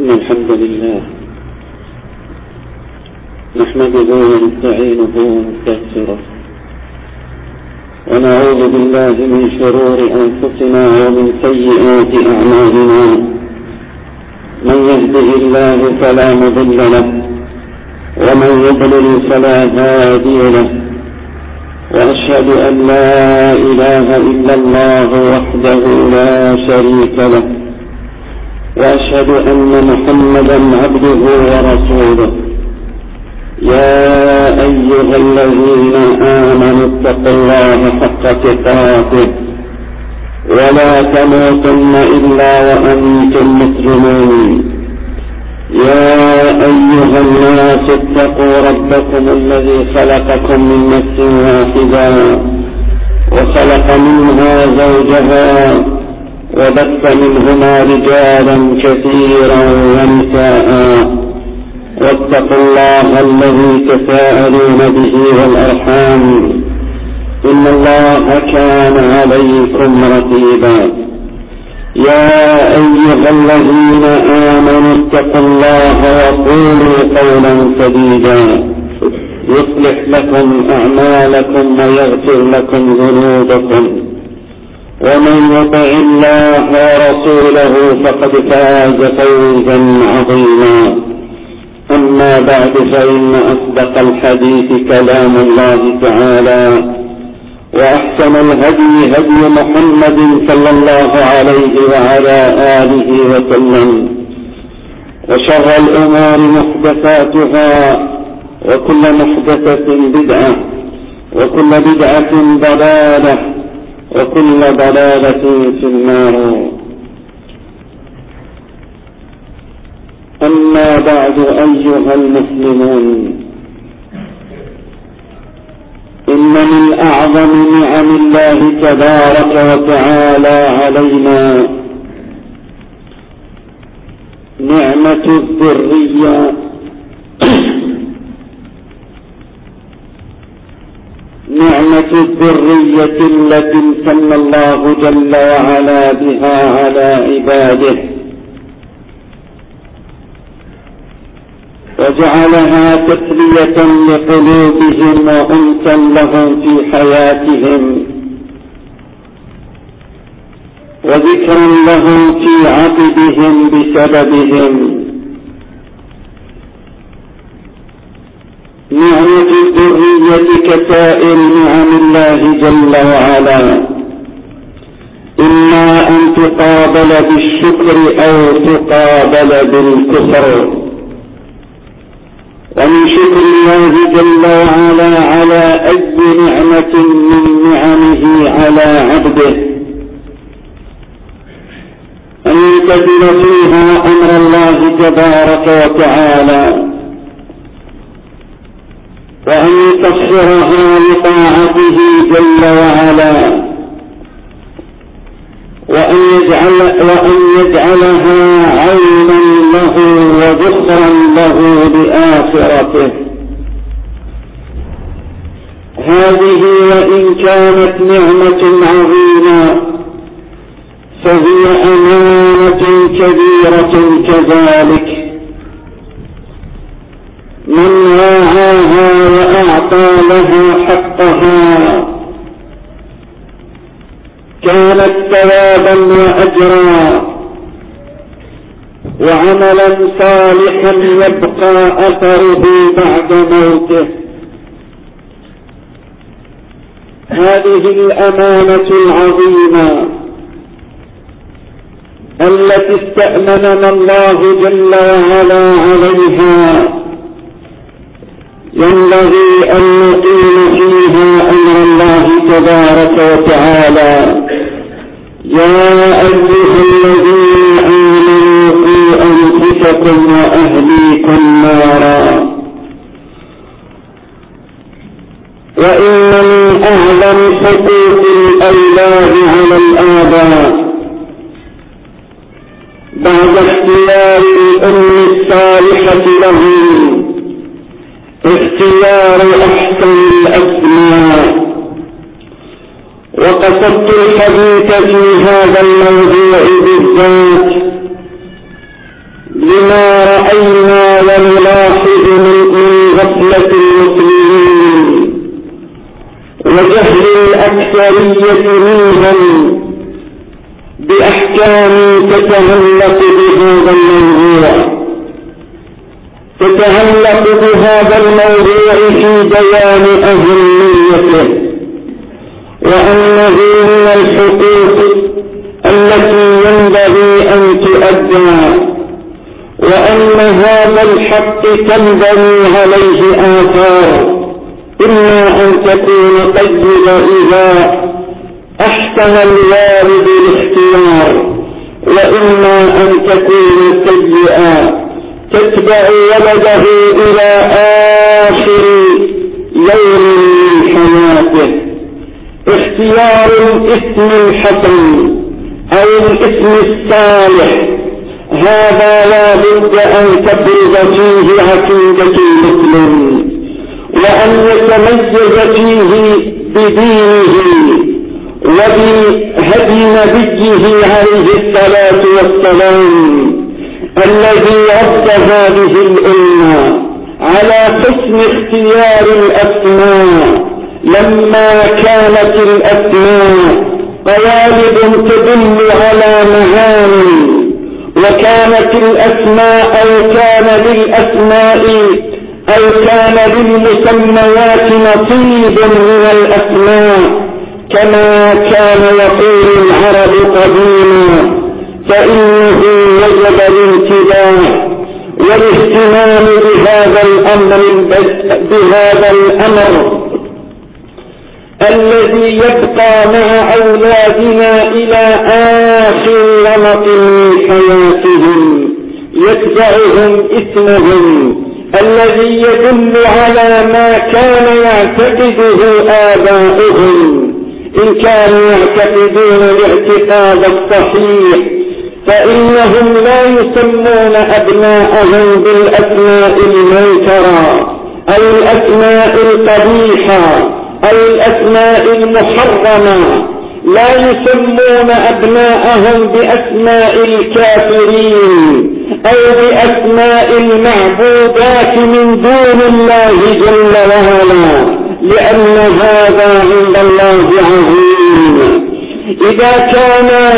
إن الحمد لله نحمده ونستعينه ونستغفره ونعوذ بالله من شرور أنفسنا ومن سيئات أعمالنا. من يهده الله فلا مضل له ومن يضلل فلا هادي له، وأشهد أن لا إله إلا الله وحده لا شريك له، وأشهد أن محمدا عبده ورسوله. يا أيها الذين آمنوا اتقوا الله حق تقاته ولا تموتن إلا وأنتم مسلمون. يا أيها الناس اتقوا ربكم الذي خلقكم من نفس واحدة وخلق منها زوجها وبث منهما رجالا كثيرا ونساء، واتقوا الله الذي تساءلون به والأرحام إن الله كان عليكم رقيبا. يا أيها الذين آمنوا اتقوا الله وقولوا قولا سديدا يصلح لكم أعمالكم ويغفر لكم ذنوبكم، ومن يطع الله ورسوله فقد فاز فوزا عظيما. أما بعد، فإن أصدق الحديث كلام الله تعالى، وأحسن الهدي هدي محمد صلى الله عليه وعلى آله وسلم، وشر الأمور محدثاتها، وكل محدثة بدعة، وكل بدعة ضلالة، وكل ضلالة في النار. أما بعد، أيها المسلمون، إن من أعظم نعم الله تبارك وتعالى علينا نعمة الذرية التي امتن الله جل وعلا بها على عباده، وجعلها تسلية لقلوبهم وأنسا لهم في حياتهم، وذكرا لهم في عقبهم بسببهم. نعمة الذرية كسائر نعم الله جل وعلا، إما أن تقابل بالشكر أو تقابل بالكفر. ومن شكر الله جل وعلا على أي نعمة من نعمه على عبده أن يمتثل فيها أمر الله تبارك وتعالى، وأن يسخرها لطاعته جل وعلا، وأن يجعلها عونا له وذخرا له لآخرته. هذه وإن كانت نعمة عظيمة فهي أمانة كبيرة كذلك. من راعاها وأعطى لها حقها كانت ثوابا وأجرا وعملا صالحا يبقى أثره بعد موته. هذه الأمانة العظيمة التي استأمننا الله جل وعلا عليها ينبغي أن نقيم فيها أمر الله تبارك وتعالى. يا أيها الذين آمنوا قوا أنفسكم وأهليكم نارا. وإن من أعظم حقوق الأولاد على الآباء بعد اختيار الأم الصالحة لهم اختيار أحسن الأسماء. وقصدت الحديث في هذا الموضوع بالذات لما رأينا ونلاحظ من غفلة المسلمين وجهل الأكثرية منهم بأحكام تتعلق بهذا الموضوع في بيان أهميته، وأنه من الحقوق التي ينبغي أن تؤدى، وأن هذا الحق تنبني عليه آثار، إما أن تكون طيبة إذا أحسن الوالد الاختيار، وإما أن تكون سيئة تتبع ولده إلى آخر يوم من حياته. اختيار الاسم الحسن أو الاسم الصالح هذا لا بد أن تبرز فيه عقيدة المسلم، وأن يتميز فيه بدينه وبهدي نبيه عليه الصلاة والسلام الذي رد هذه الأمة على حسن اختيار الأسماء، لما كانت الأسماء قوالب تدل على معاني، وكانت الأسماء أو كان للمسميات نصيب من الأسماء، كما كان يقول العرب قديما، فإنه وجب الانتباه والاهتمام بهذا الأمر الذي يبقى مع أولادنا إلى آخر رمق من حياتهم، يتبعهم اسمهم الذي يدل على ما كان يعتقده آباؤهم، إن كانوا يعتقدون الاعتقاد الصحيح فإنهم لا يسمون أبناءهم بالأسماء المنكرة أو الأسماء القبيحة أو الأسماء المحرمة، لا يسمون أبناءهم بأسماء الكافرين أو بأسماء المعبودات من دون الله جل وعلا، لأن هذا عند الله عظيم. إذا كان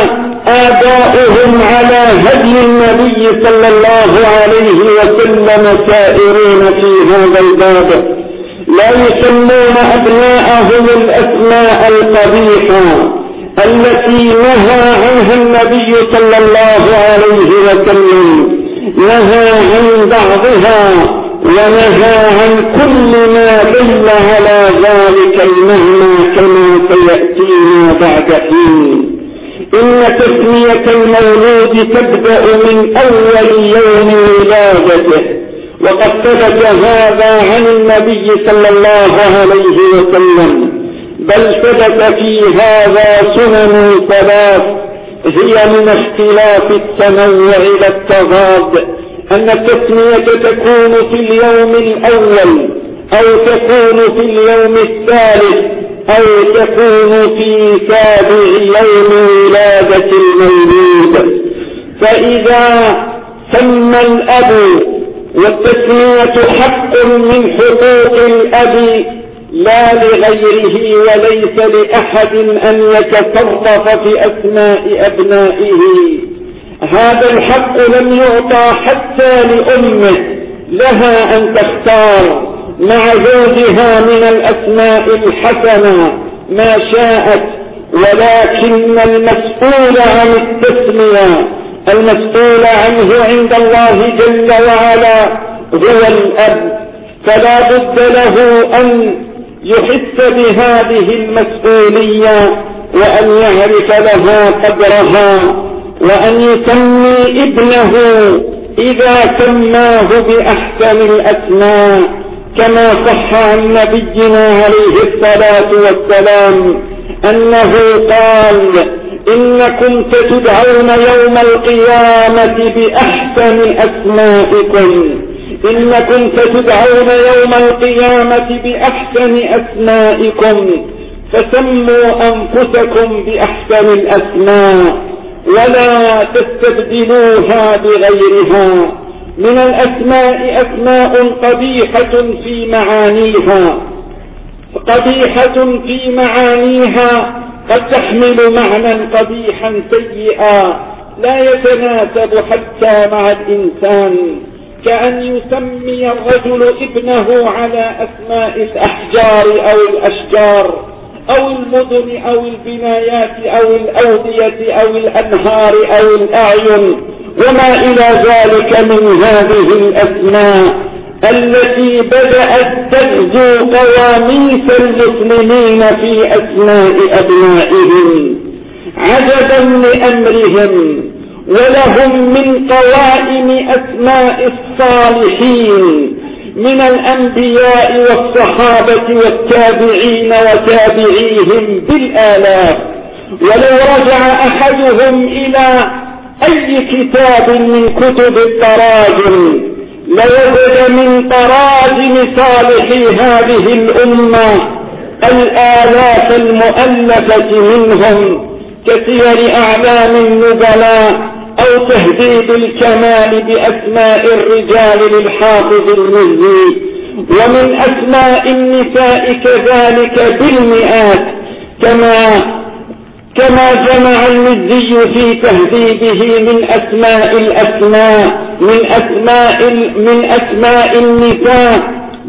آباؤهم على هدي النبي صلى الله عليه وسلم سائرين في هذا الباب، لا يسمون أبناءهم الأسماء القبيحة التي نهى عنها النبي صلى الله عليه وسلم، نهى عن بعضها ونهى عن كل ما دل على ذلك المعنى كما سيأتينا بعد حين. إن تسمية المولود تبدأ من أول يوم ولادته، وقد ثبت هذا عن النبي صلى الله عليه وسلم، بل ثبت في هذا سنن ثلاث هي من اختلاف التنوع إلى التضاد، أن التسمية تكون في اليوم الأول أو تكون في اليوم الثالث أو تكون في سابع يوم ولادة المولود. فإذا سمى الأب، والتسمية حق من حقوق الأب لا لغيره، وليس لأحد أن يتصرف في أسماء أبنائه، هذا الحق لم يعطى حتى لأمه، لها أن تختار مع زوجها من الأسماء الحسنة ما شاءت، ولكن المسؤول عن التسمية المسؤول عنه عند الله جل وعلا هو الأب، فلا بد له أن يحس بهذه المسؤولية وأن يعرف لها قدرها، وأن يسمي ابنه إذا سماه بأحسن الأسماء، كما صح عن نبينا عليه الصلاة والسلام أنه قال: إنكم ستدعون يوم القيامة بأحسن أسمائكم، إنكم ستدعون يوم القيامة بأحسن أسمائكم، فسموا أنفسكم بأحسن الأسماء ولا تستبدلوها بغيرها. من الأسماء أسماء قبيحة في معانيها قد تحمل معنى قبيحا سيئا لا يتناسب حتى مع الإنسان، كأن يسمي الرجل ابنه على أسماء الأحجار أو الأشجار أو المدن أو البنايات أو الأودية أو الأنهار أو الأعين وما إلى ذلك من هذه الأسماء التي بدأت تغزو قواميس المسلمين في أسماء أبنائهم عجبا لأمرهم. ولهم من قوائم أسماء الصالحين من الأنبياء والصحابة والتابعين وتابعيهم بالآلاف، ولو رجع أحدهم إلى أي كتاب من كتب التراجم لوجد من تراجم صالحي هذه الأمة الآلاف المؤلفة منهم كسير أعلام النبلاء أو تهذيب الكمال بأسماء الرجال للحافظ المزي، ومن أسماء النساء كذلك بالمئات كما جمع المزي في تهذيبه من أسماء الأسماء من أسماء النساء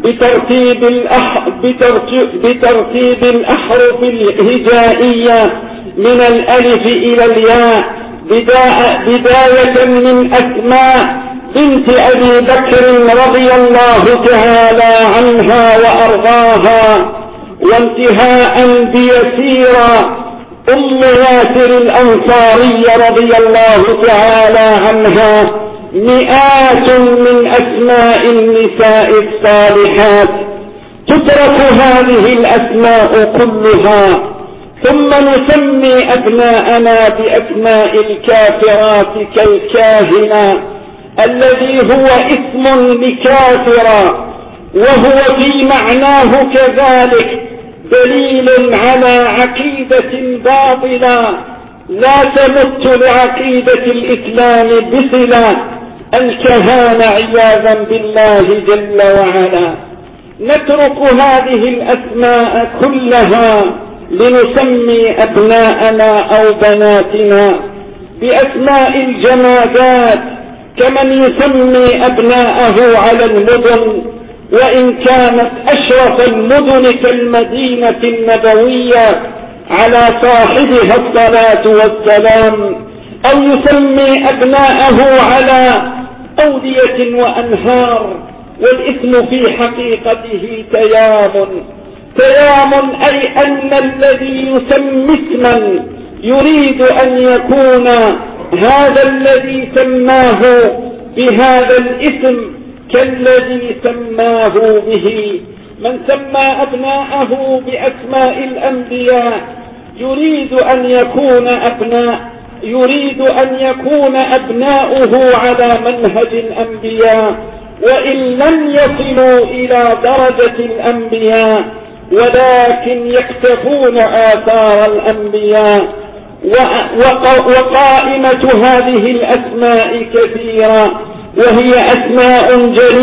بترتيب الأحرف الهجائية من الألف إلى الياء بداية من أسماء بنت أبي بكر رضي الله تعالى عنها وأرضاها، وانتهاء بيسيرة أم ياسر الأنصارية رضي الله تعالى عنها. مئات من أسماء النساء الصالحات تترك هذه الأسماء كلها، ثم نسمي أبناءنا بأسماء الكافرات كالكاهنة الذي هو اسم لكافرة، وهو في معناه كذلك دليل على عقيدة باطلة لا تمت لعقيدة الإسلام بصلة، الكهانة عياذا بالله جل وعلا. نترك هذه الأسماء كلها لنسمي أبناءنا أو بناتنا بأسماء الجمادات كمن يسمي أبناءه على المدن، وإن كانت أشرف المدن كالمدينة النبوية على صاحبها الصلاة والسلام، أو يسمي أبناءه على أودية وأنهار، والاسم في حقيقته تيام أي أن الذي يسمي اسما يريد أن يكون هذا الذي سماه بهذا الاسم كالذي سماه به. من سمى أبناءه بأسماء الأنبياء يريد أن يكون أبناؤه على منهج الأنبياء، وإن لم يصلوا إلى درجة الأنبياء ولكن يقتفون آثار الأنبياء. وقائمة هذه الأسماء كثيرة، وهي أسماء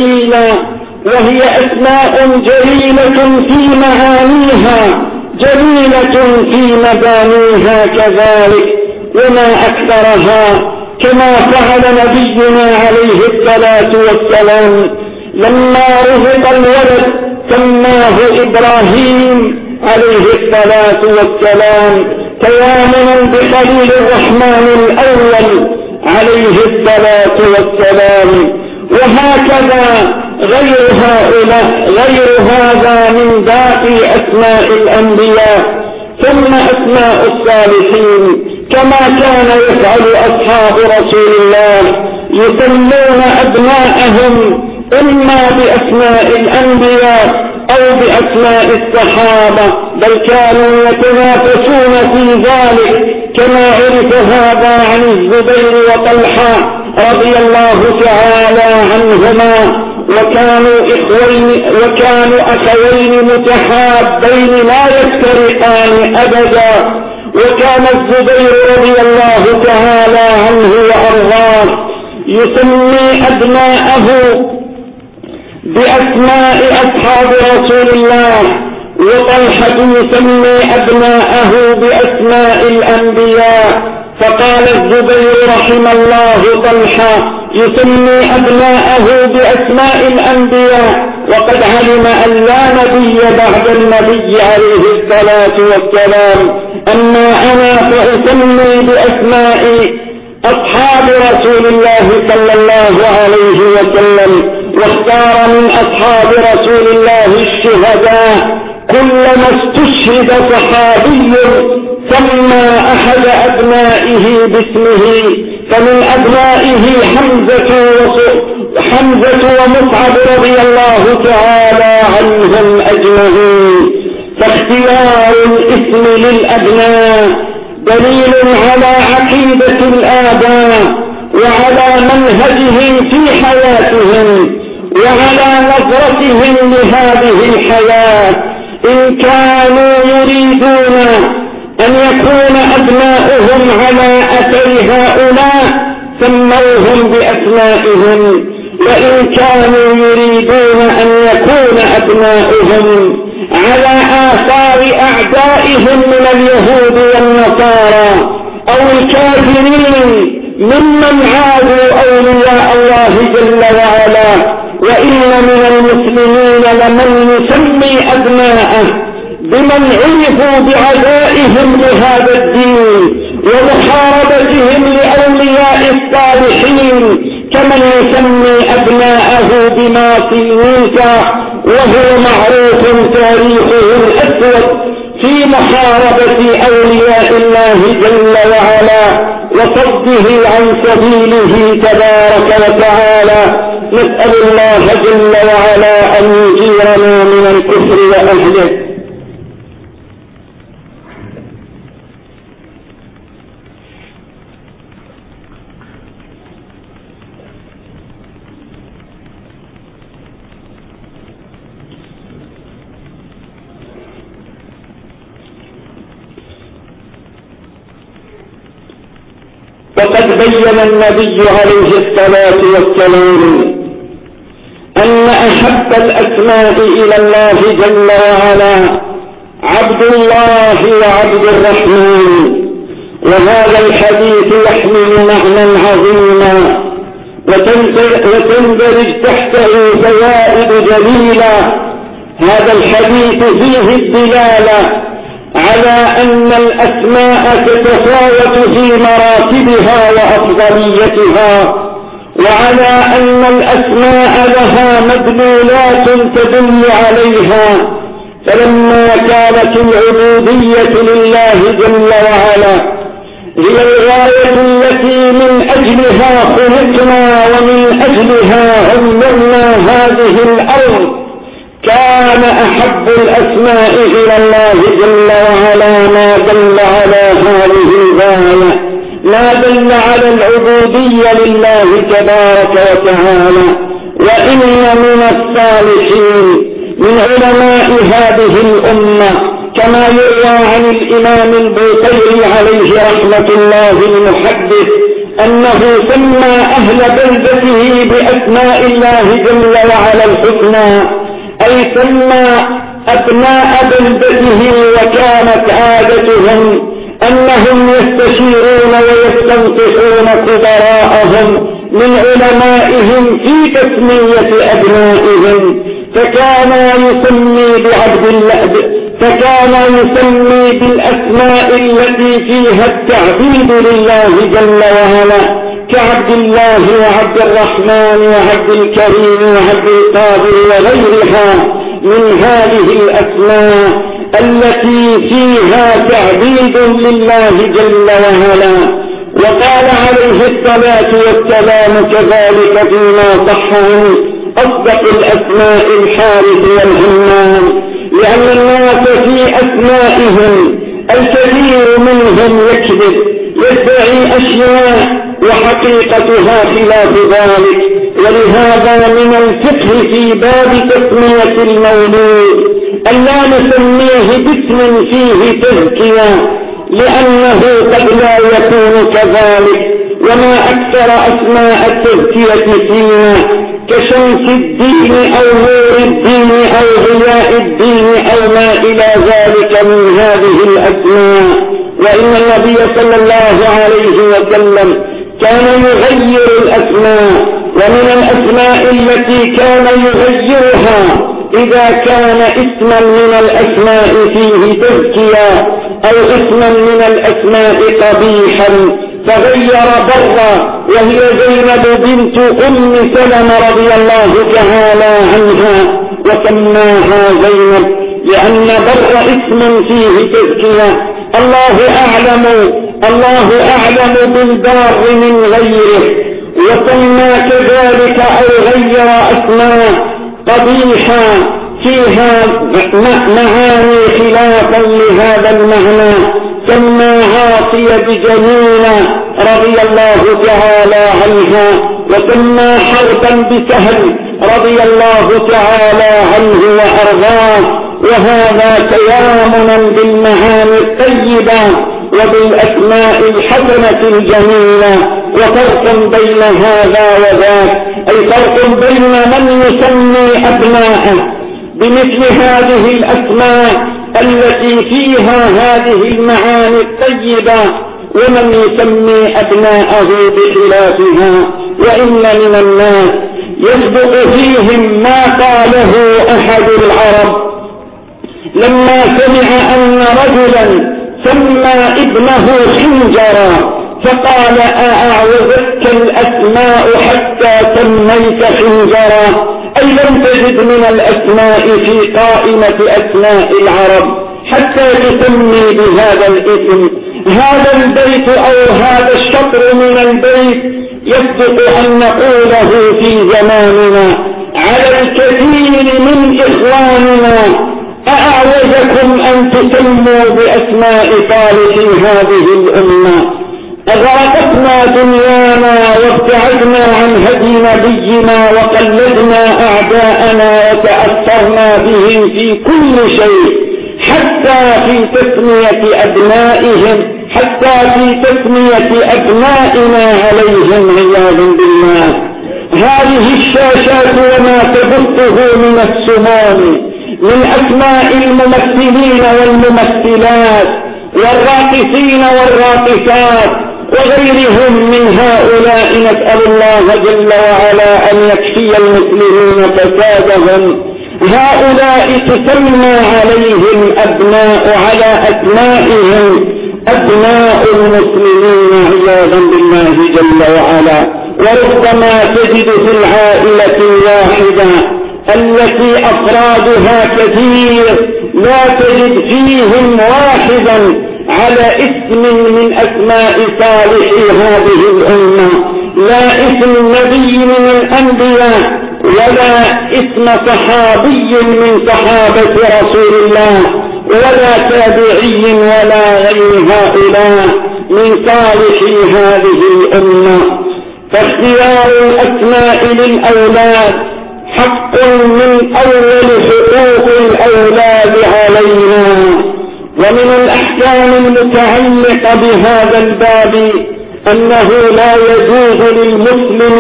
جليلة في معانيها، جليلة في مبانيها كذلك، وما أكثرها، كما فعل نبينا عليه الصلاة والسلام لما رزق الولد سماه إبراهيم عليه الصلاة والسلام تيامنا بخليل الرحمن الأول عليه الصلاة والسلام. وهكذا غير هذا من باقي أسماء الأنبياء. ثم أسماء الصالحين كما كان يفعل أصحاب رسول الله، يسمون أبناءهم إما بأسماء الأنبياء أو بأسماء الصحابة، بل كانوا يتنافسون في ذلك، كما عرف هذا عن الزبير وطلحة رضي الله تعالى عنهما، وكانوا أخوين متحابين لا يفترقان أبدا. وكان الزبير رضي الله تعالى عنه وأرضاه يسمي أبناءه بأسماء أصحاب رسول الله، وطلحة يسمي أبناءه بأسماء الأنبياء. فقال الزبير رحم الله طلحة يسمي أبناءه بأسماء الأنبياء، وقد علم أن لا نبي بعد النبي عليه الصلاة والسلام. أما أنا فأسمي بأسماء أصحاب رسول الله صلى الله عليه وسلم. واختار من أصحاب رسول الله الشهداء، كلما استشهد صحابي سمى أحد أبنائه باسمه، فمن أبنائه حمزة ومصعب رضي الله تعالى عنهم أجمعين. فاختيار الاسم للأبناء دليل على عقيدة الآباء وعلى منهجهم في حياتهم وعلى نظرتهم لهذه الحياة. إن كانوا يريدون أن يكون أبناؤهم على أثر هؤلاء سموهم بأسمائهم، وإن كانوا يريدون أن يكون أبناؤهم على آثار أعدائهم من اليهود والنصارى أو الكافرين ممن عادوا أولياء الله جل وعلا. وإن من المسلمين لمن يسمي أبناءه بمن عرفوا بعدائهم لهذا الدين ومحاربتهم لأولياء الصالحين، كمن يسمي أبناءه بماضي موسى وهو معروف تاريخه الأسود في محاربة أولياء الله جل وعلا وصده عن سبيله تبارك وتعالى. نسأل الله جل وعلا أن يجيرنا من الكفر وأهله. وقد بين النبي عليه الصلاة والسلام أن أحب الأسماء إلى الله جل وعلا عبد الله وعبد الرحمن. وهذا الحديث يحمل معنى عظيما وتندرج تحته فوائد جليلة. هذا الحديث فيه الدلالة على أن الأسماء تتفاوت في مراتبها وأفضليتها، وعلى أن الأسماء لها مدلولات تدل عليها. فلما كانت العبودية لله جل وعلا هي الغاية التي من أجلها خلقنا ومن أجلها عمرنا هذه الأرض، كان أحب الأسماء إلى الله جل وعلا ما دل على هذه الغاية، ما دل على العبودية لله تبارك وتعالى. وإن من الصالحين من علماء هذه الأمة كما يروى عن الإمام البوصيري عليه رحمة الله المحدث أنه سمى أهل بلدته بأسماء الله جل وعلا الحسنى، أي سمى أبناء بلدته، وكانت عادتهم أنهم يستشيرون ويستنصحون كبراءهم من علمائهم في تسمية أبنائهم، فكان يسمي بالأسماء التي فيها التعبيد لله جل وعلا، كعبد الله وعبد الرحمن وعبد الكريم وعبد القادر وغيرها من هذه الأسماء التي فيها تعبيد لله جل وعلا. وقال عليه الصلاة والسلام كذلك فيما صح عنه: أصدق الأسماء الحارث والهمام، لأن الناس في أسمائهم الكثير منهم يكذب، يدعي أشياء وحقيقتها خلاف ذلك. ولهذا من الفقه في باب تسمية المولود أن لا نسميه باسم فيه تزكية، لأنه قد لا يكون كذلك، وما أكثر أسماء التزكية فيها كشمس الدين أو نور الدين أو ضياء الدين أو ما إلى ذلك من هذه الأسماء. وإن النبي صلى الله عليه وسلم كان يغير الأسماء، ومن الأسماء التي كان يغيرها إذا كان اسما من الأسماء فيه تزكية أو اسما من الأسماء قبيحا فغير برا، وهي زينب بنت سلمة رضي الله تعالى عنها وسماها زينب لأن بر اسم فيه تزكية. الله أعلم بالبار من غيره، وسمى كذلك أو غير أسماء قبيحة فيها معاني خلافا لهذا المعنى. سمى عاصية بجميلة رضي الله تعالى عنها، وسمى حربا بسهل رضي الله تعالى عنه وأرضاه، وهذا تيامنا بالمعاني الطيبة وبالأسماء الحسنة الجميلة. وفرق بين هذا وذاك، أي فرق بين من يسمي أبناءه بمثل هذه الأسماء التي فيها هذه المعاني الطيبة ومن يسمي أبناءه بخلافها. وإن من الناس يسبق فيهم ما قاله أحد العرب لما سمع أن رجلا سمى ابنه حنجرا فقال أعوذك الأسماء حتى سميت حنجرا، أي لم تجد من الأسماء في قائمة أسماء العرب حتى تسمي بهذا الاسم. هذا البيت أو هذا الشطر من البيت يصدق أن نقوله في زماننا على الكثير من إخواننا: أأعوذكم أن تسموا بأسماء صالح هذه الأمة. أغرقتنا دنيانا وابتعدنا عن هدي نبينا وقلدنا أعداءنا وتأثرنا بهم في كل شيء، حتى في تسمية أبنائهم، حتى في تسمية أبنائنا عليهم عياذا بالله. هذه الشاشات وما تبثه من السموم من أسماء الممثلين والممثلات والراقصين والراقصات وغيرهم من هؤلاء، نسأل الله جل وعلا أن يكفي المسلمين فسادهم. هؤلاء تسمى عليهم أبناء على أسمائهم أبناء المسلمين عياذا بالله جل وعلا. وربما تجد في العائلة الواحدة التي أفرادها كثير لا تجد فيهم واحدا على اسم من أسماء صالح هذه الأمة، لا اسم نبي من الأنبياء ولا اسم صحابي من صحابة رسول الله ولا تابعي ولا غير هؤلاء من صالح هذه الأمة. فاختيار الأسماء للأولاد حق من أول حقوق الأولاد علينا. ومن الأحكام المتعلقة بهذا الباب أنه لا يجوز للمسلم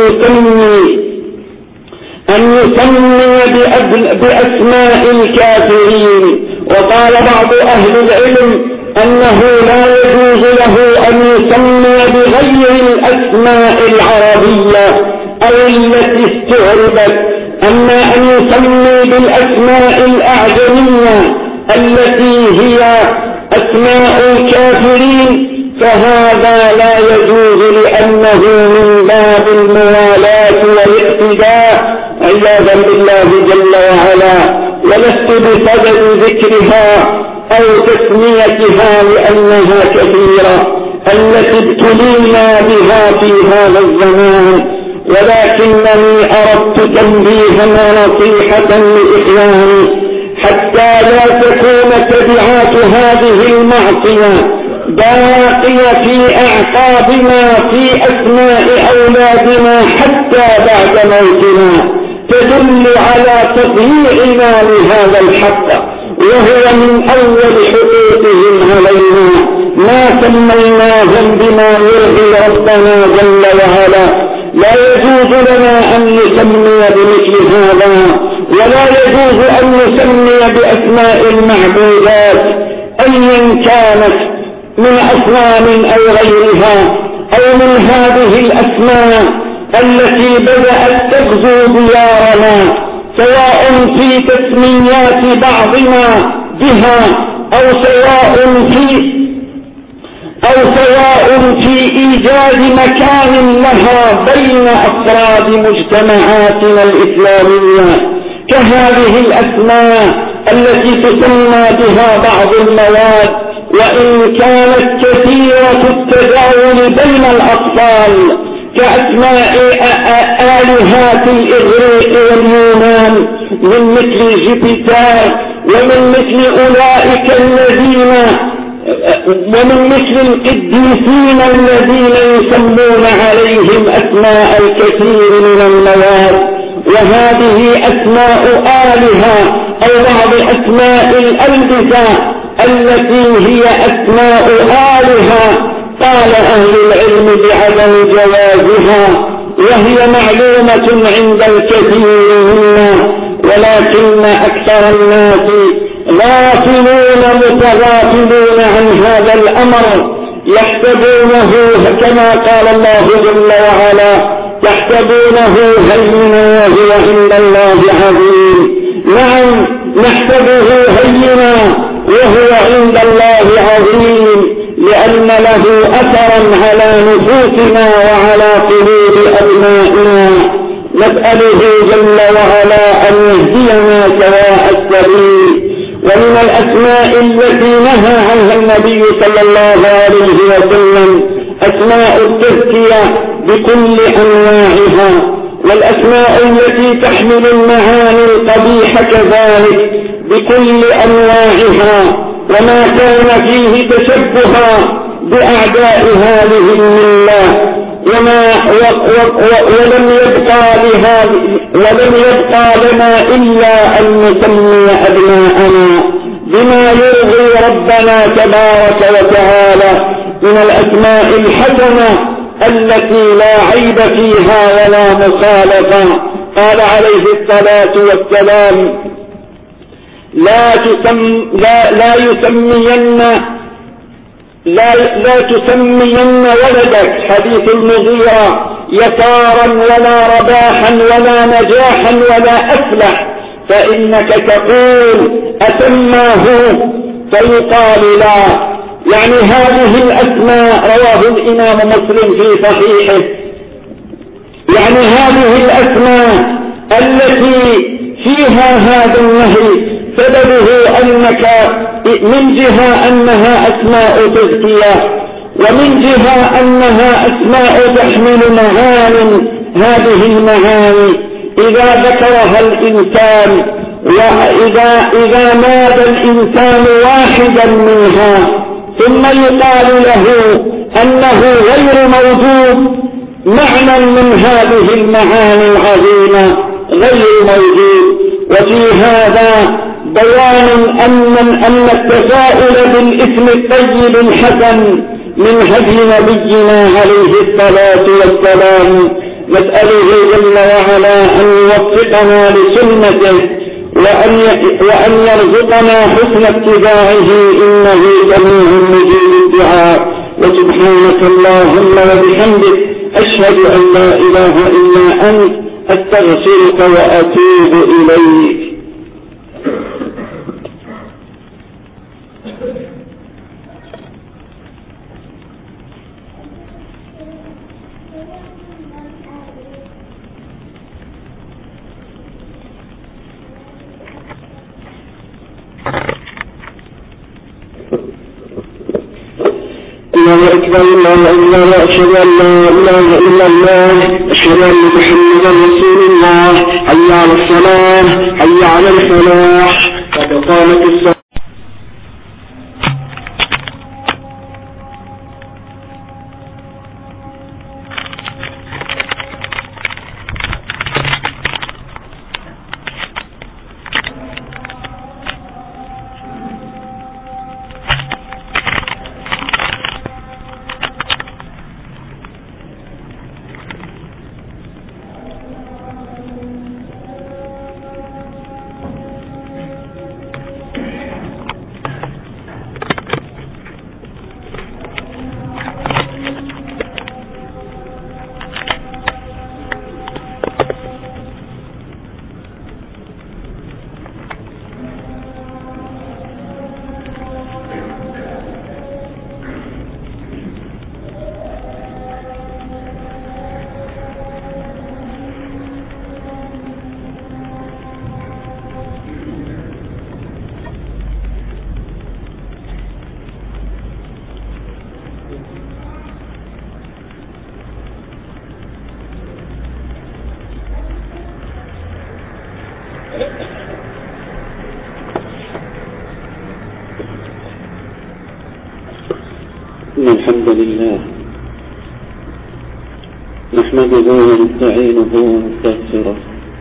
أن يسمي بأسماء الكافرين. وقال بعض أهل العلم أنه لا يجوز له أن يسمي بغير الأسماء العربية أو التي استعربت، أما أن يسمي بالأسماء الأعجمية التي هي أسماء الكافرين فهذا لا يجوز، لأنه من باب الموالاة والاقتداء عياذا بالله جل وعلا. ولست بصدد ذكرها أو تسميتها لأنها كثيرة التي ابتلينا بها في هذا الزمان، ولكنني أردت تنبيها ونصيحة لإخواني حتى لا تكون تبعات هذه المعصية باقية في أعقابنا في أسماء أولادنا حتى بعد موتنا، تدل على تضييعنا لهذا الحق، وهو من أول حقوقهم علينا. ما سميناهم بما يرضي رب ربنا جل وعلا. لا يجوز لنا أن نسمي بمثل هذا، ولا يجوز أن نسمي بأسماء المعبودات أيا كانت من أصنام أو غيرها، أو من هذه الأسماء التي بدأت تغزو ديارنا، سواء في تسميات بعضنا بها أو سواء في إيجاد مكان لها بين أفراد مجتمعاتنا الإسلامية، كهذه الأسماء التي تسمى بها بعض المواد، وإن كانت كثيرة التداول بين الأطفال، كأسماء آلهات الإغريق واليونان من مثل جوبيتر، ومن مثل أولئك الذين ومن مثل القديسين الذين يسمون عليهم أسماء الكثير من المواد. وهذه أسماء آلهة أو بعض أسماء الألبسة التي هي أسماء آلهة قال أهل العلم بعدم جوازها، وهي معلومة عند الكثير منا، ولكن أكثر الناس غافلون متغافلون عن هذا الأمر، يحسبونه كما قال الله جل وعلا: يحسبونه هينا وهو عند الله عظيم. نعم، نحسبه هينا وهو عند الله عظيم، لأن له أثرا على نفوسنا وعلى قلوب أبنائنا. نسأله جل وعلا أن يهدينا سواء السبيل. ومن الأسماء التي نهى عنها النبي صلى الله عليه وسلم أسماء التزكية بكل أنواعها، والأسماء التي تحمل المعاني القبيحة كذلك بكل أنواعها، وما كان فيه تشبها بأعداء هذه الملة، ولم يبقى لنا إلا أن نسمي أبناءنا بما يرضي ربنا تبارك وتعالى من الأسماء الحسنة التي لا عيب فيها ولا مخالفة. قال عليه الصلاة والسلام: لا تسمين ولدك، حديث المغيرة، يسارا ولا رباحا ولا نجاحا ولا أفلح، فإنك تقول أسماه فيقال لا. يعني هذه الأسماء رواه الإمام مسلم في صحيحه، يعني هذه الأسماء التي فيها هذا النهي سببه أنك من جهة أنها أسماء تزكية، ومن جهة أنها أسماء تحمل معاني، هذه المعاني إذا ذكرها الإنسان وإذا نادى الإنسان واحدا منها ثم يقال له أنه غير موجود، معنى من هذه المعاني العظيمة غير موجود. وفي هذا بيان أن التفاؤل بالاسم الطيب الحسن من هدي نبينا عليه الصلاة والسلام. نسأله جل وعلا أن يوفقنا لسنته وأن يرزقنا حسن اتباعه، إنه سميع مجيب الدعاء. وسبحانك اللهم وبحمدك، أشهد أن لا إله إلا أنت، أستغفرك وأتوب إليك. الله أكبر، الله أكبر، أشهد أن لا إله إلا الله، أشهد أن محمدا رسول الله، حي على الصلاة، حي على الفلاح، قد قامت الصلاة. الحمد لله نحمده ونستعينه ونستغفره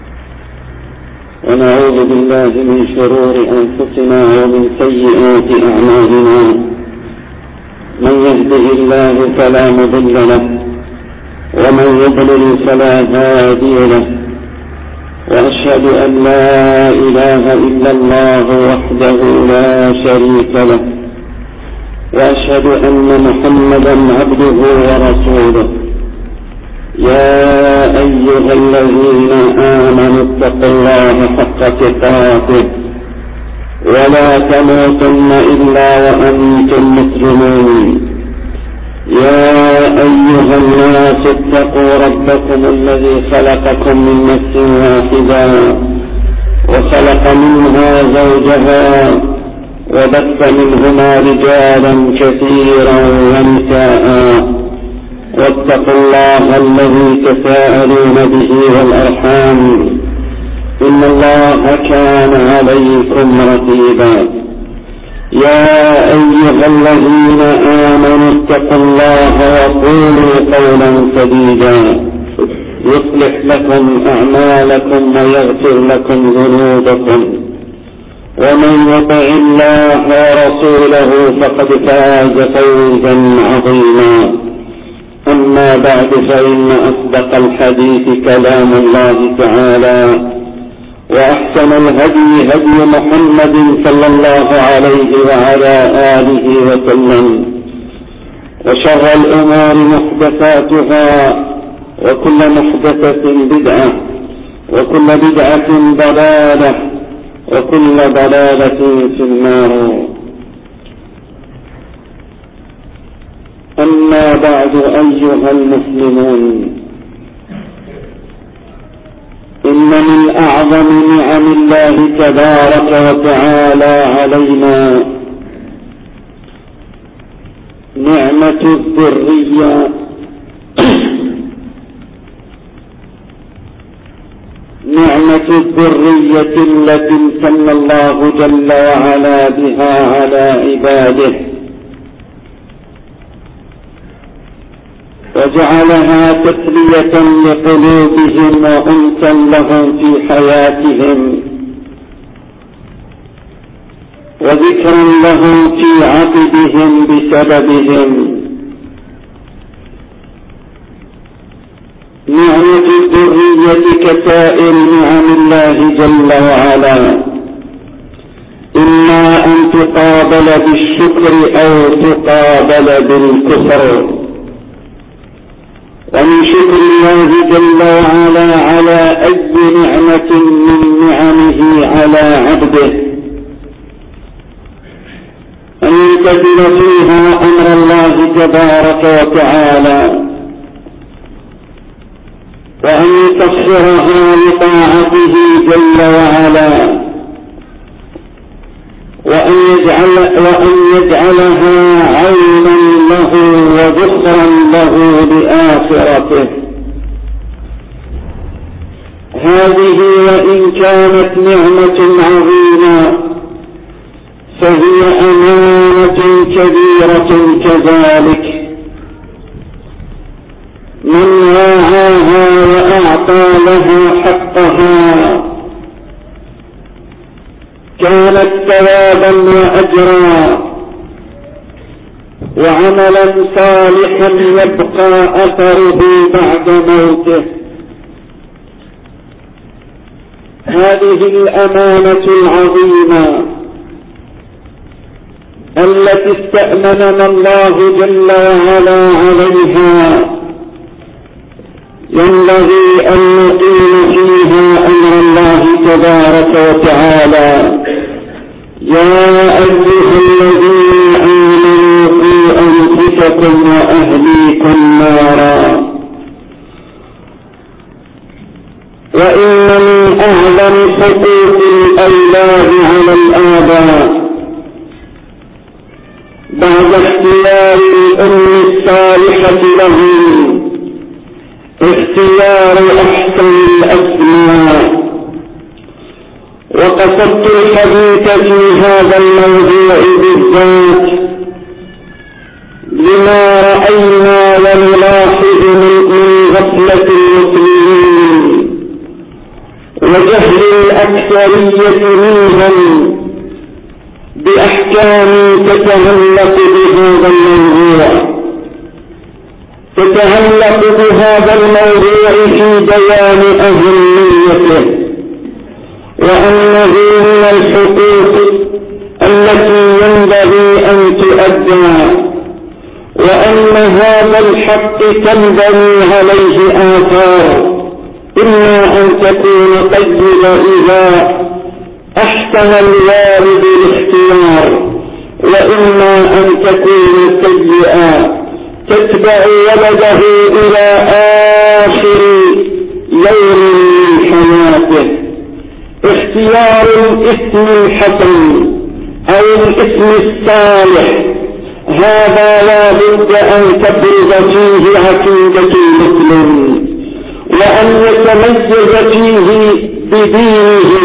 ونعوذ بالله من شرور أنفسنا ومن سيئات أعمالنا. من يهده الله فلا مضل له ومن يضلل فلا هادي له، وأشهد أن لا إله إلا الله وحده لا شريك له، وأشهد أن محمدا عبده ورسوله. يا أيها الذين آمنوا اتقوا الله حق تقاته ولا تموتن إلا وأنتم مسلمون. يا أيها الناس اتقوا ربكم الذي خلقكم من نفس واحدة وخلق منها زوجها وبث منهما رجالا كثيرا ونساء، واتقوا الله الذي تساءلون به والأرحام إن الله كان عليكم رقيبا. يا أيها الذين آمنوا اتقوا الله وقولوا قولا سديدا يصلح لكم أعمالكم ويغفر لكم ذنوبكم، ومن يطع الله ورسوله فقد فاز فوزا عظيما. أما بعد، فإن أصدق الحديث كلام الله تعالى، وأحسن الهدي هدي محمد صلى الله عليه وعلى آله وسلم، وشر الأمور محدثاتها، وكل محدثة بدعة، وكل بدعة ضلالة، وكل ضلالة في النار. أما بعد أيها المسلمون، إن من أعظم نعم الله تبارك وتعالى علينا نعمة الذرية التي امتن الله جل وعلا بها على عباده، وجعلها تسلية لقلوبهم وأنسا لهم في حياتهم، وذكرا لهم في عقبهم بسببهم. نعمة الذرية كسائر نعم الله جل وعلا، إما أن تقابل بالشكر أو تقابل بالكفر. ومن شكر الله جل وعلا على أي نعمة من نعمه على عبده أن يمتثل فيها أمر الله تبارك وتعالى، وأن يسخرها لطاعته جل وعلا، وأن يجعلها عونا له وذخرا له لآخرته. هذه وإن كانت نعمة عظيمة فهي أمانة كبيرة كذلك. من راعاها وأعطى لها حقها كانت ثوابا وأجرا وعملا صالحا يبقى أثره بعد موته. هذه الأمانة العظيمة التي استأمننا الله جل وعلا عليها ينبغي أن نقيم فيها أمر الله تبارك وتعالى. يا أيها الذين آمنوا قوا أنفسكم وأهليكم نارا. وإن من أعظم حقوق الأولاد على الآباء بعد اختيار الأم الصالحة لهم اختيار أحسن الأسماء. وقصدت الحديث في هذا الموضوع بالذات لما غفلة المسلمين وجهل الأكثرية منهم بأحكام تتعلق بهذا الموضوع في بيان أهميته، وأنه من الحقوق التي ينبغي أن تؤدى، وأن هذا الحق تنبني عليه آثار، إما أن تكون طيبة إذا أحسن الوالد الاختيار، وإما أن تكون سيئة تتبع ولده إلى آخر يوم من حياته. اختيار الاسم الحسن أو الاسم الصالح هذا لا بد أن تبرز فيه عقيدة المسلم، وأن يتميز فيه بدينه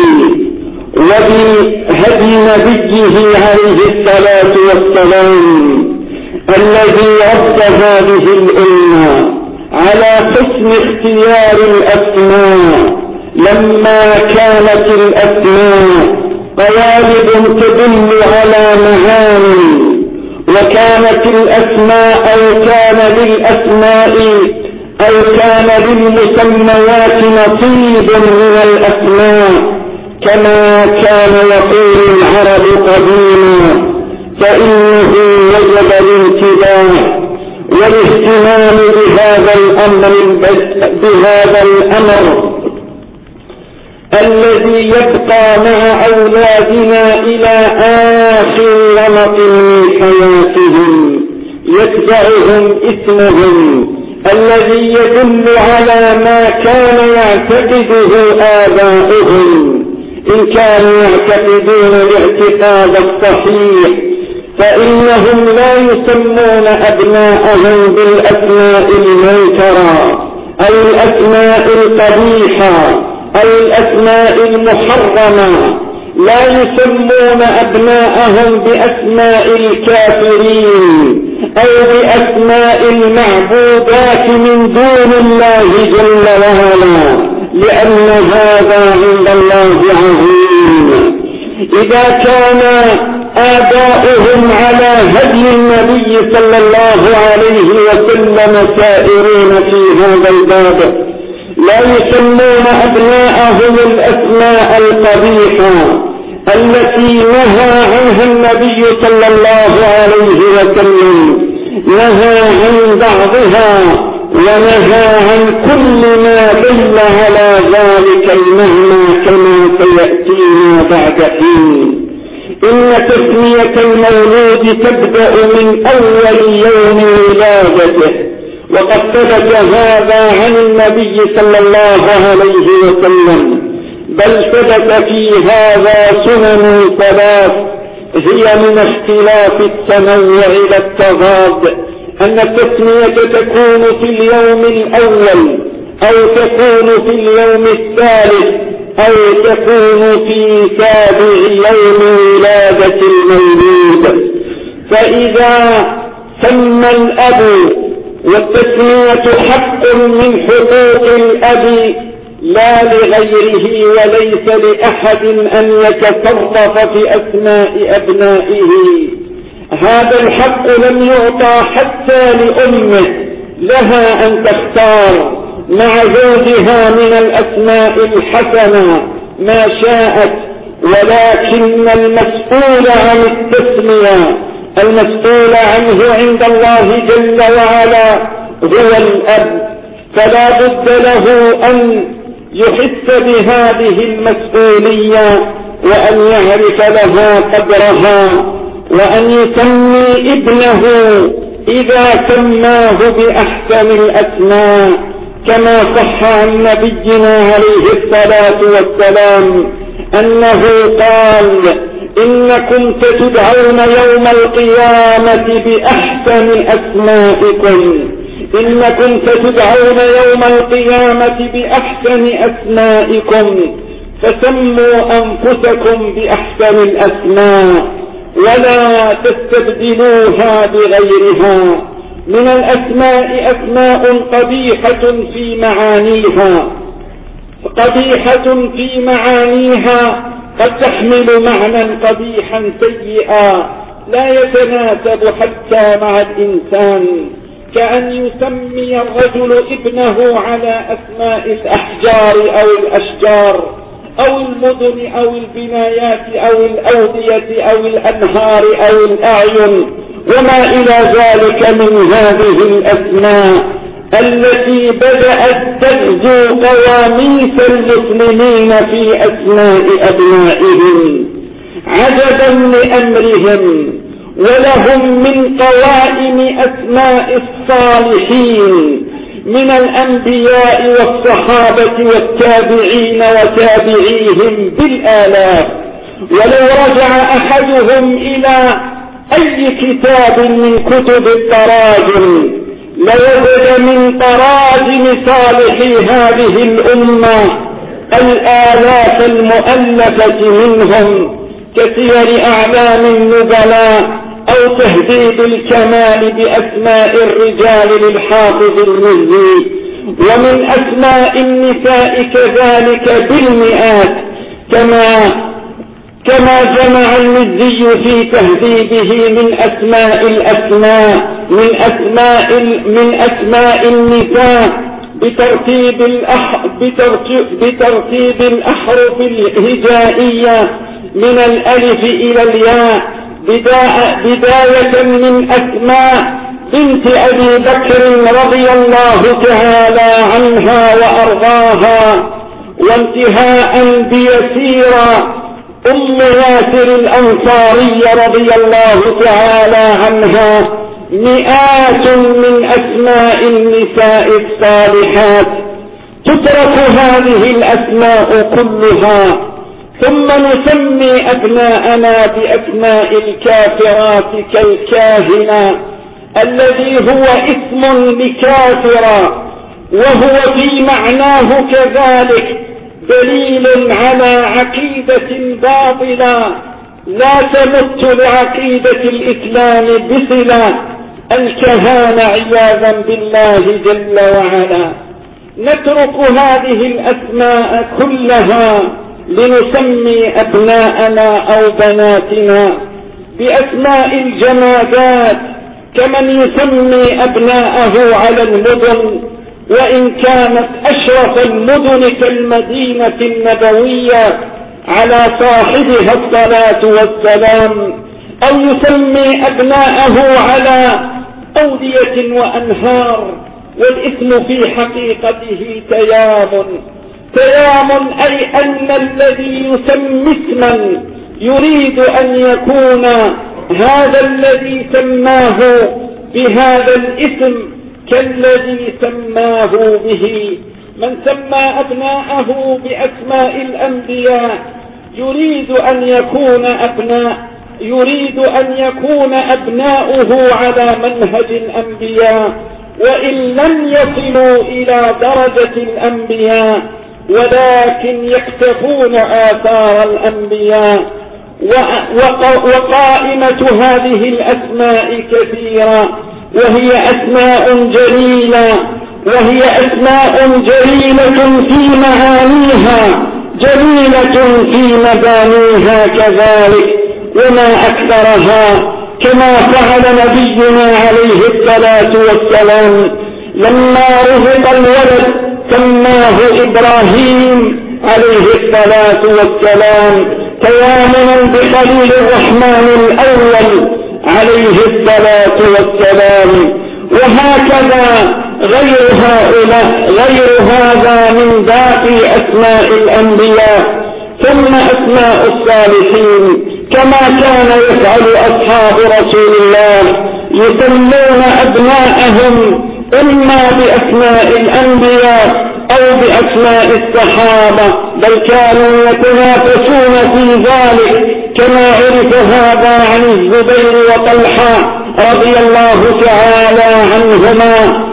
وبهدي نبيه عليه الصلاة والسلام الذي رد هذه الأمة على حسن اختيار الأسماء، لما كانت الأسماء قوالب تدل على معاني، وكانت الأسماء أو كان للمسميات نصيب من الأسماء، كما كان يقول العرب قديما، فإنه وجب الانتباه والاهتمام بهذا الأمر الذي يبقى مع أولادنا إلى آخر رمق من حياتهم، يتبعهم اسمهم الذي يدل على ما كان يعتقده آباؤهم، إن كانوا يعتقدون الاعتقاد الصحيح فإنهم لا يسمون أبناءهم بالأسماء المنكرة أو الأسماء القبيحة أو الأسماء المحرمة، لا يسمون أبناءهم بأسماء الكافرين أو بأسماء المعبودات من دون الله جل وعلا، لأن هذا عند الله عظيم. إذا كان آباؤهم على هدي النبي صلى الله عليه وسلم سائرين في هذا الباب، لا يسمون أبناءهم الأسماء القبيحة التي نهى عنها النبي صلى الله عليه وسلم، نهى عن بعضها ونهى عن كل ما دل على ذلك المعنى كما سيأتينا بعد حين. إن تسمية المولود تبدأ من أول يوم ولادته، وقد ثبت هذا عن النبي صلى الله عليه وسلم، بل ثبت في هذا سنن ثلاث هي من اختلاف التنوع إلى التضاد، أن التسمية تكون في اليوم الأول أو تكون في اليوم الثالث أو تكون في سابع يوم ولادة المولود. فإذا سمى الأب، والتسمية حق من حقوق الأب لا لغيره، وليس لأحد أن يتصرف في أسماء أبنائه، هذا الحق لم يعطى حتى لأمه، لها أن تختار مع زوجها من الأسماء الحسنة ما شاءت، ولكن المسؤول عن التسمية المسؤول عنه عند الله جل وعلا هو الأب، فلا بد له أن يحس بهذه المسؤولية وأن يعرف لها قدرها، وأن يسمي ابنه إذا سماه بأحسن الأسماء، كما صح عن نبينا عليه الصلاة والسلام أنه قال: إنكم ستدعون يوم القيامة بأحسن أسمائكم، إنكم ستدعون يوم القيامة بأحسن أسمائكم، فسموا أنفسكم بأحسن الأسماء ولا تستبدلوها بغيرها، من الأسماء أسماء قبيحة في معانيها قد تحمل معنى قبيحا سيئا لا يتناسب حتى مع الإنسان، كأن يسمي الرجل ابنه على أسماء الأحجار أو الأشجار أو المدن أو البنايات أو الأودية أو الأنهار أو الأعين وما إلى ذلك من هذه الأسماء التي بدأت تغزو قواميس المسلمين في أسماء أبنائهم عجبا لأمرهم. ولهم من قوائم أسماء الصالحين من الأنبياء والصحابة والتابعين وتابعيهم بالآلاف، ولو رجع أحدهم إلى أي كتاب من كتب التراجم لوجد من تراجم صالحي هذه الأمة الآلاف المؤلفة منهم كسير أعلام النبلاء أو تهذيب الكمال بأسماء الرجال للحافظ المزي، ومن أسماء النساء كذلك بالمئات كما جمع المزي في تهذيبه من أسماء الأسماء من أسماء النساء بترتيب الأحرف الهجائية من الألف إلى الياء، بداية من أسماء بنت أبي بكر رضي الله تعالى عنها وأرضاها، وانتهاء بيسيرة أم ياسر الأنصارية رضي الله تعالى عنها. مئات من أسماء النساء الصالحات تترك هذه الأسماء كلها، ثم نسمي أبناءنا بأسماء الكافرات كالكاهنة الذي هو اسم لكافرة، وهو في معناه كذلك دليل على عقيدة باطلة لا تمت لعقيدة الإسلام بصلة، الكهانة عياذا بالله جل وعلا. نترك هذه الأسماء كلها لنسمي أبناءنا أو بناتنا بأسماء الجمادات كمن يسمي أبناءه على المدن، وإن كانت أشرف المدن كالمدينة النبوية على صاحبها الصلاة والسلام، أو يسمي أبناءه على أودية وأنهار، والاسم في حقيقته تيام أي أن الذي يسمي اسما يريد أن يكون هذا الذي سماه بهذا الاسم كالذي سماه به. من سمى أبناءه بأسماء الأنبياء يريد أن يكون أبناؤه على منهج الأنبياء، وإن لم يصلوا إلى درجة الأنبياء ولكن يكتفون آثار الأنبياء. وقائمة هذه الأسماء كثيرة، وهي أسماء جليلة في معانيها، جليلة في مبانيها كذلك، وما أكثرها كما فعل نبينا عليه الصلاة والسلام لما رزق الولد سماه إبراهيم عليه الصلاة والسلام تيامنا بخليل الرحمن الأول عليه الصلاة والسلام. وهكذا غير هذا من باقي أسماء الأنبياء. ثم أسماء الصالحين كما كان يفعل أصحاب رسول الله، يسمون أبناءهم إما بأسماء الأنبياء أو بأسماء الصحابة، بل كانوا يتنافسون في ذلك، كما عرف هذا عن الزبير وطلحة رضي الله تعالى عنهما،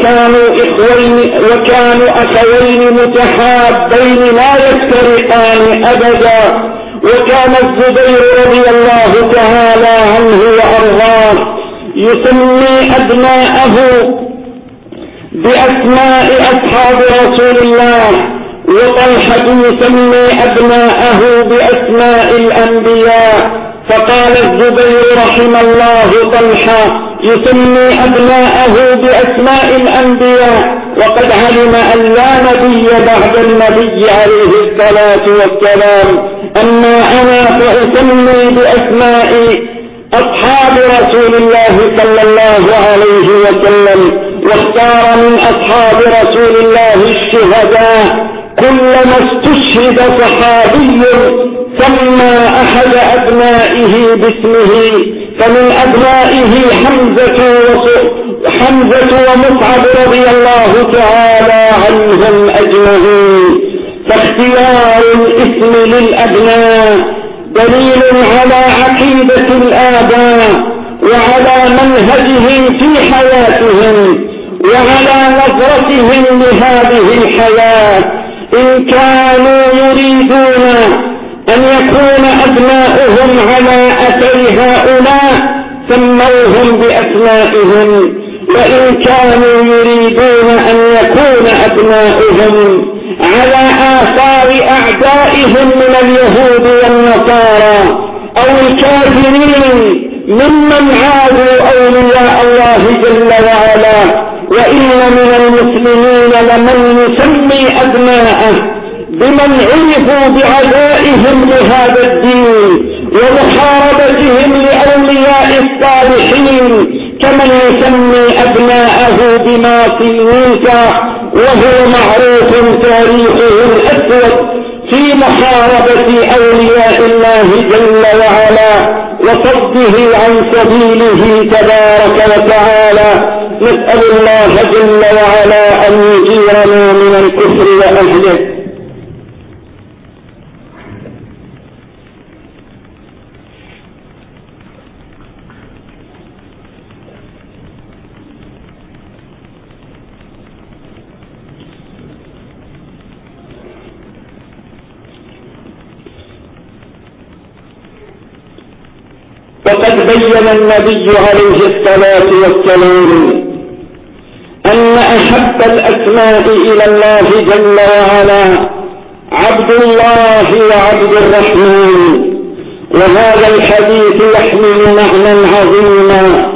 وكانوا أخوين متحابين لا يفترقان أبدا. وكان الزبير رضي الله تعالى عنه وأرضاه يسمي أبناءه بأسماء أصحاب رسول الله، وطلحة يسمي أبناءه بأسماء الأنبياء. فقال الزبير رحم الله طلحة يسمي أبناءه بأسماء الأنبياء، وقد علم أن لا نبي بعد النبي عليه الصلاة والسلام. أما أنا فأسمي بأسماء أصحاب رسول الله صلى الله عليه وسلم. واختار من أصحاب رسول الله الشهداء، كلما استشهد صحابي سمى أحد أبنائه باسمه، فمن أبنائه حمزة ومصعب رضي الله تعالى عنهم أجمعين. فاختيار الاسم للأبناء دليل على عقيدة الآباء وعلى منهجهم في حياتهم وعلى نظرتهم لهذه الحياة. إن كانوا يريدون أن يكون أبناؤهم على أثر هؤلاء سموهم بأسمائهم، وإن كانوا يريدون أن يكون أبناؤهم على آثار أعدائهم من اليهود والنصارى أو الكافرين ممن عادوا أولياء الله جل وعلا. وإن من المسلمين لمن يسمي أبناءه بمن عرفوا بعدائهم لهذا الدين ومحاربتهم لأولياء الصالحين، كمن يسمي أبناءه بماطي موسى، وهو معروف تاريخه الأسود في محاربة أولياء الله جل وعلا وصده عن سبيله تبارك وتعالى. نسأل الله جل وعلا أن يجيرنا من الكفر وأهله. وقد بين النبي عليه الصلاة والسلام أن أحب الأسماء إلى الله جل وعلا عبد الله وعبد الرحمن. وهذا الحديث يحمل معنى عظيما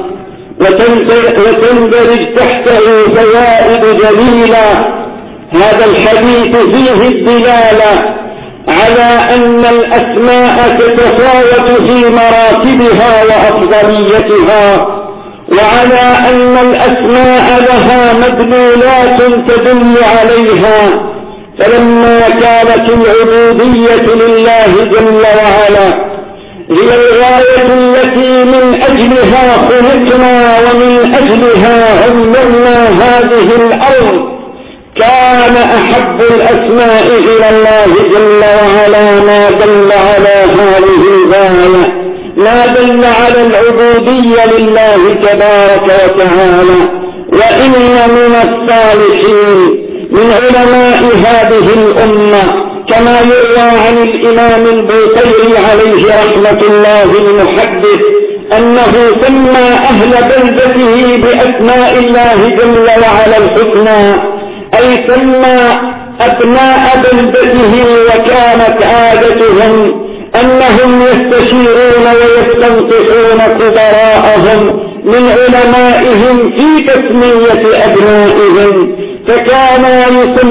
وتندرج تحته فوائد جليلة. هذا الحديث فيه الدلالة على أن الأسماء تتفاوت في مراتبها وأفضليتها، وعلى أن الأسماء لها مدلولات تدل عليها. فلما كانت العبودية لله جل وعلا هي الغاية التي من أجلها خلقنا ومن أجلها عمرنا هذه الأرض، كان أحب الأسماء إلى الله جل وعلا ما دل على هذه الغاية، ما دل على العبودية لله تبارك وتعالى. وإن من الصالحين من علماء هذه الأمة كما يروى عن الإمام البوصيري عليه رحمة الله المحدث أنه سمى أهل بلدته بأسماء الله جل وعلا الحسنى، أي سمى أبناء بلدته، وكانت عادتهم أنهم يستشيرون ويستنصحون كبراءهم من علمائهم في تسمية أبنائهم، فكان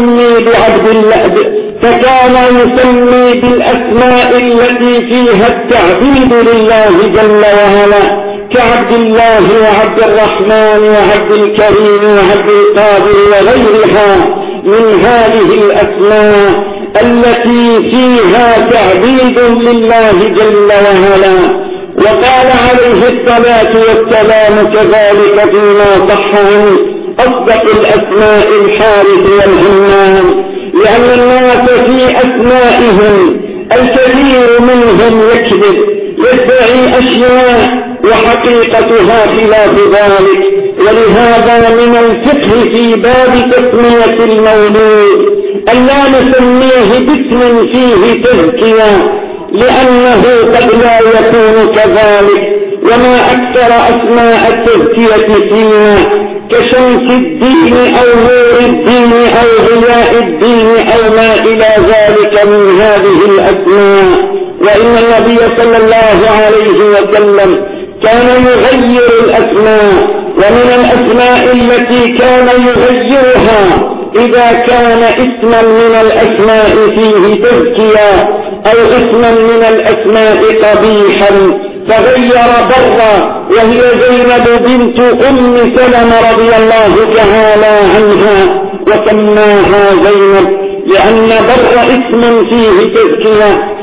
يسمي بالأسماء التي فيها التعبيد لله جل وعلا، كعبد الله وعبد الرحمن وعبد الكريم وعبد القادر وغيرها من هذه الأسماء التي فيها تعبيد لله جل وعلا. وقال عليه الصلاة والسلام كذلك فيما صح عنه: أصدق الأسماء الحارث والهمام، لأن الناس في أسمائهم الكثير منهم يكذب، يدعي أشياء وحقيقتها خلاف ذلك. ولهذا من الفقه في باب تسمية المولود ألا نسميه باسم فيه تزكية، لأنه قد لا يكون كذلك. وما أكثر أسماء التزكية فينا كشمس الدين أو نور الدين أو ضياء الدين أو ما إلى ذلك من هذه الأسماء. وإن النبي صلى الله عليه وسلم كان يغير الأسماء، ومن الأسماء التي كان يغيرها إذا كان اسما من الأسماء فيه تزكية أو اسما من الأسماء قبيحا، فغير برا وهي زينب بنت أم سلمة رضي الله تعالى عنها وسماها زينب، لأن بر اسم فيه تزكية.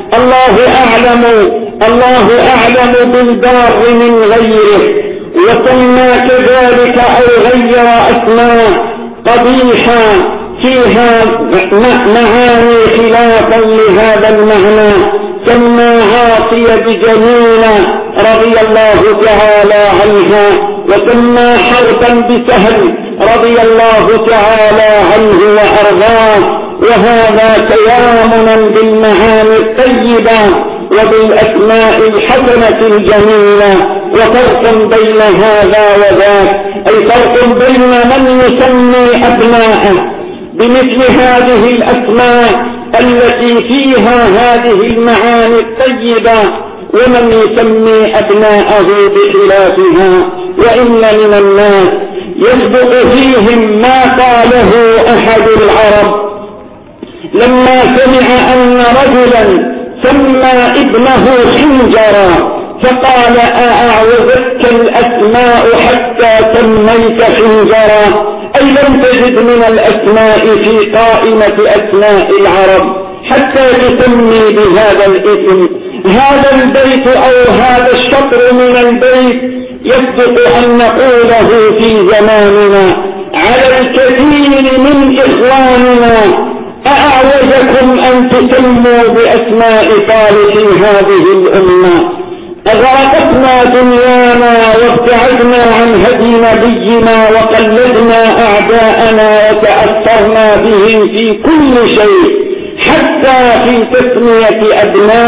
الله أعلم بالبار من غيره، وسمى كذلك أو غير أسماء قبيحة فيها معاني خلافا لهذا المعنى. سمى عاصية بجميلة رضي الله تعالى عنها، وسمى حربا بسهل رضي الله تعالى عنه وأرضاه، وهذا تيامنا بالمعاني الطيبة وبالأسماء الحسنة الجميلة. وفرق بين هذا وذاك، أي فرق بين من يسمي أبناءه بمثل هذه الأسماء التي فيها هذه المعاني الطيبة، ومن يسمي أبناءه بخلافها. وإن من الناس يصدق فيهم ما قاله أحد العرب لما سمع أن رجلا سمى ابنه حنجرا، فقال أعوذك الأسماء حتى سميت حنجرا، أي لم تجد من الأسماء في قائمة أسماء العرب حتى تسمي بهذا الاسم. هذا البيت أو هذا الشطر من البيت يصدق أن نقوله في زماننا على الكثير من إخواننا: أعوذكم أن تسموا بأسماء صالح هذه الأمة. أغرقتنا دنيانا وابتعدنا عن هدي نبينا وقلدنا أعداءنا وتأثرنا بهم في كل شيء، حتى في تسمية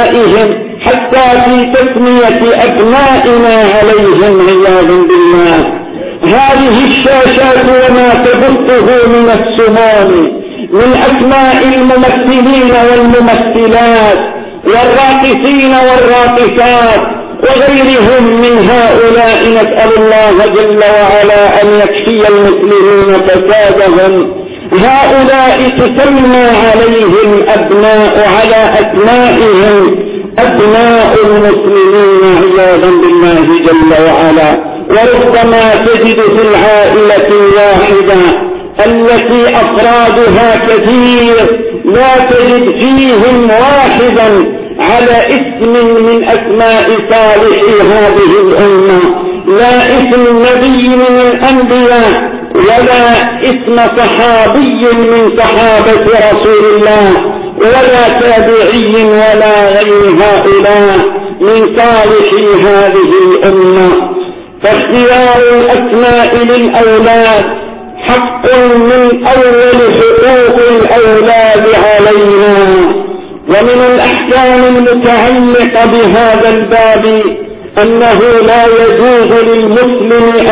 أبنائنا عليهم عياذا بالله. هذه الشاشات وما تبثه من السموم من أسماء الممثلين والممثلات والراقصين والراقصات وغيرهم من هؤلاء، نسأل الله جل وعلا أن يكفي المسلمين فسادهم. هؤلاء تسمى عليهم أبناء على أسمائهم أبناء المسلمين عياذا بالله جل وعلا. وربما تجد في العائلة الواحدة التي أفرادها كثير لا تجد فيهم واحدا على اسم من أسماء صالح هذه الأمة، لا اسم نبي من الأنبياء ولا اسم صحابي من صحابة رسول الله ولا تابعي ولا غير هؤلاء من صالح هذه الأمة. فاختيار الأسماء للأولاد حق من أول حقوق الأولاد علينا. ومن الأحكام المتعلقة بهذا الباب أنه لا يجوز للمسلم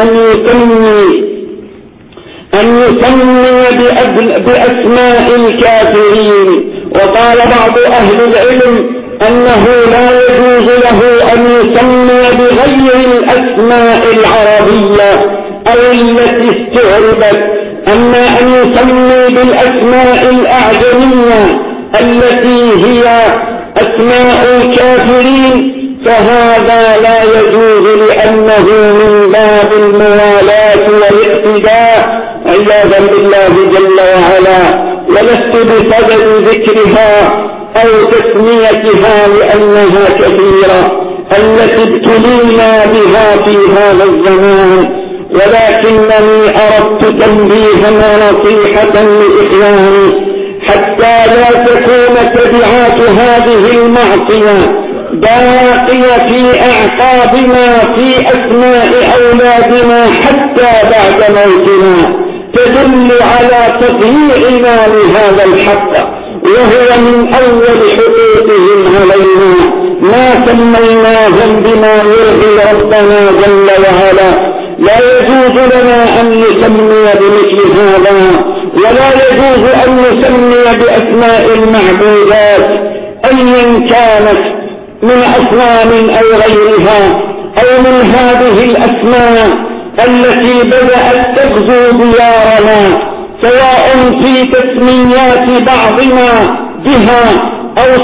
أن يسمي بأسماء الكافرين. وقال بعض أهل العلم أنه لا يجوز له أن يسمي بغير الأسماء العربية أو التي استعربت، أما أن يسمي بالأسماء الأعجمية التي هي أسماء الكافرين فهذا لا يجوز، لأنه من باب الموالاة والاقتداء عياذا بالله جل وعلا. ولست بصدد ذكرها أو تسميتها لأنها كثيرة التي ابتلينا بها في هذا الزمان، ولكنني أردت تنبيها ونصيحة لإخواني حتى لا تكون تبعات هذه المعصية باقية في أعقابنا في أسماء أولادنا حتى بعد موتنا، تدل على تضييعنا لهذا الحق وهو من أول حقوقهم علينا، ما سميناهم بما يرضي ربنا جل وعلا. لا يجوز لنا أن نسمي بمثل هذا، ولا يجوز أن نسمي بأسماء المعبودات أيا كانت من أصنام أو غيرها، أو من هذه الأسماء التي بدأت تغزو ديارنا، سواء في تسميات بعضنا بها أو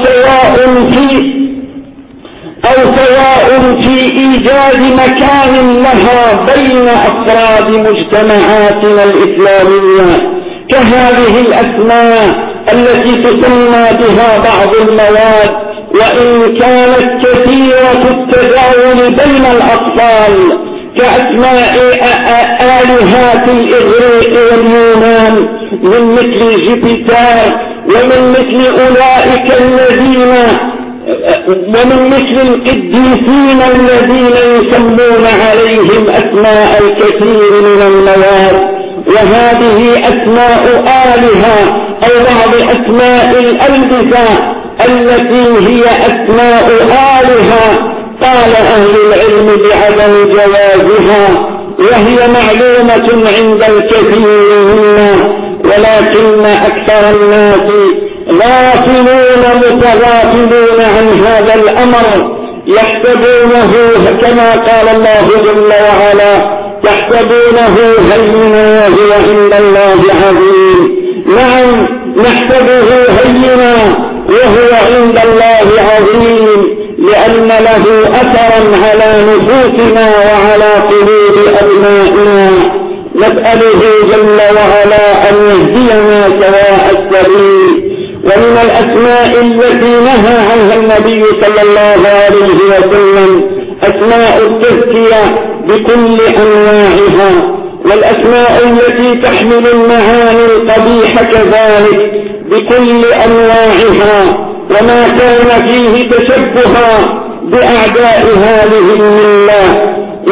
سواء في إيجاد مكان لها بين أفراد مجتمعاتنا الإسلامية، كهذه الأسماء التي تسمى بها بعض المواد، وإن كانت كثيرة التداول بين الأطفال، كأسماء آلهات الإغريق واليونان، من مثل جيبيتر، ومن مثل أولئك الذين، ومن مثل القديسين الذين يسمون عليهم أسماء الكثير من المواد. وهذه أسماء آلهة أو بعض أسماء الألبسة التي هي أسماء آلهة، قال أهل العلم بعدم جوازها، وهي معلومة عند الكثير منا، ولكن أكثر الناس غافلون متغافلون عن هذا الأمر، يحسبونه كما قال الله جل وعلا: يحسبونه هينا وهو عند الله عظيم. نعم، نحسبه هينا وهو عند الله عظيم، لأن له أثرا على نفوسنا وعلى قلوب أبنائنا. نسأله جل وعلا أن يهدينا سواء السبيل. ومن الأسماء التي نهى عنها النبي صلى الله عليه وسلم أسماء التزكية بكل أنواعها، والأسماء التي تحمل المعاني القبيحة كذلك بكل أنواعها، وما كان فيه تشبها بأعداء هذه الملة،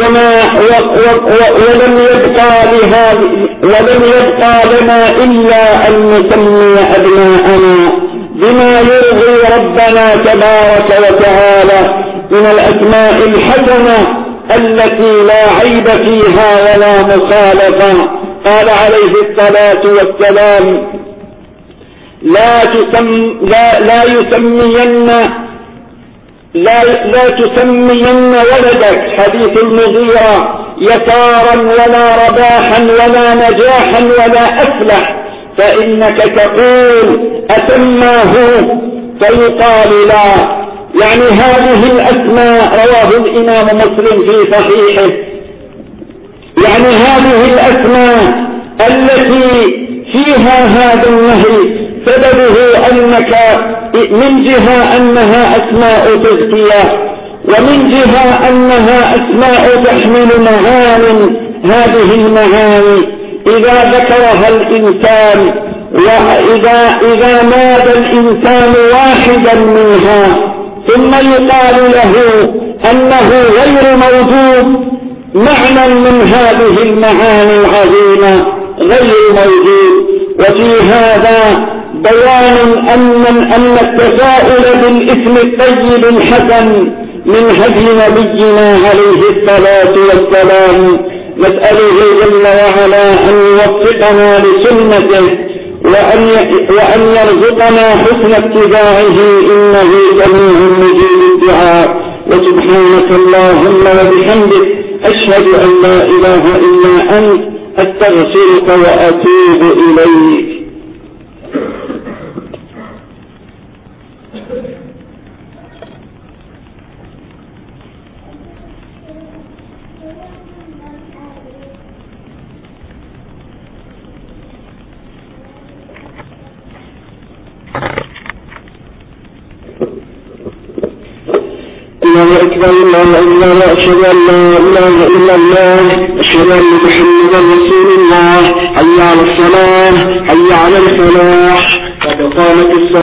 ولم يبقى لنا إلا أن نسمي أبناءنا بما يرضي ربنا تبارك وتعالى من الأسماء الحسنة التي لا عيب فيها ولا مخالفة. قال عليه الصلاة والسلام: لا تسمين ولدك، حديث المغيرة، يسارا ولا رباحا ولا نجاحا ولا أفلح، فإنك تقول أسماه فيقال لا. يعني هذه الأسماء رواه الإمام مسلم في صحيحه، يعني هذه الأسماء التي فيها هذا النهي سببه أنك من جهة أنها أسماء تزكية، ومن جهة أنها أسماء تحمل معاني، هذه المعاني إذا ذكرها الإنسان وإذا نادى الإنسان واحدا منها ثم يقال له أنه غير موجود، معنى من هذه المعاني العظيمة غير موجود. وفي هذا بيان أن التفاؤل بالاسم الطيب الحسن من هدي نبينا عليه الصلاة والسلام. نسأله جل وعلا أن يوفقنا لسنته وأن يرزقنا حسن اتباعه، إنه سميع مجيب الدعاء. وسبحانك اللهم وبحمدك، أشهد أن لا إله إلا أنت، أستغفرك وأتوب إليك. الله أكبر، الله أكبر، أشهد أن لا إله إلا الله، أشهد أن محمدا رسول الله. حي على الصلاة، حي على الفلاح، قد قامت الصلاة.